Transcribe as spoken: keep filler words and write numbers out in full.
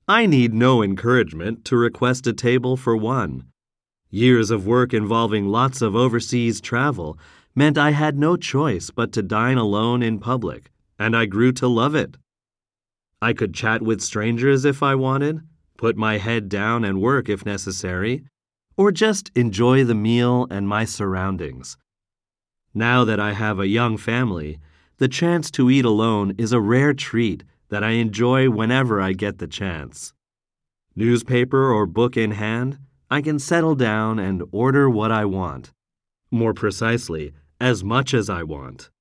I need no encouragement to request a table for one. Years of work involving lots of overseas travel meant I had no choice but to dine alone in public, and I grew to love it. I could chat with strangers if I wanted, put my head down and work if necessary, or just enjoy the meal and my surroundings. Now that I have a young family, the chance to eat alone is a rare treat that I enjoy whenever I get the chance. Newspaper or book in hand, I can settle down and order what I want. More precisely, as much as I want.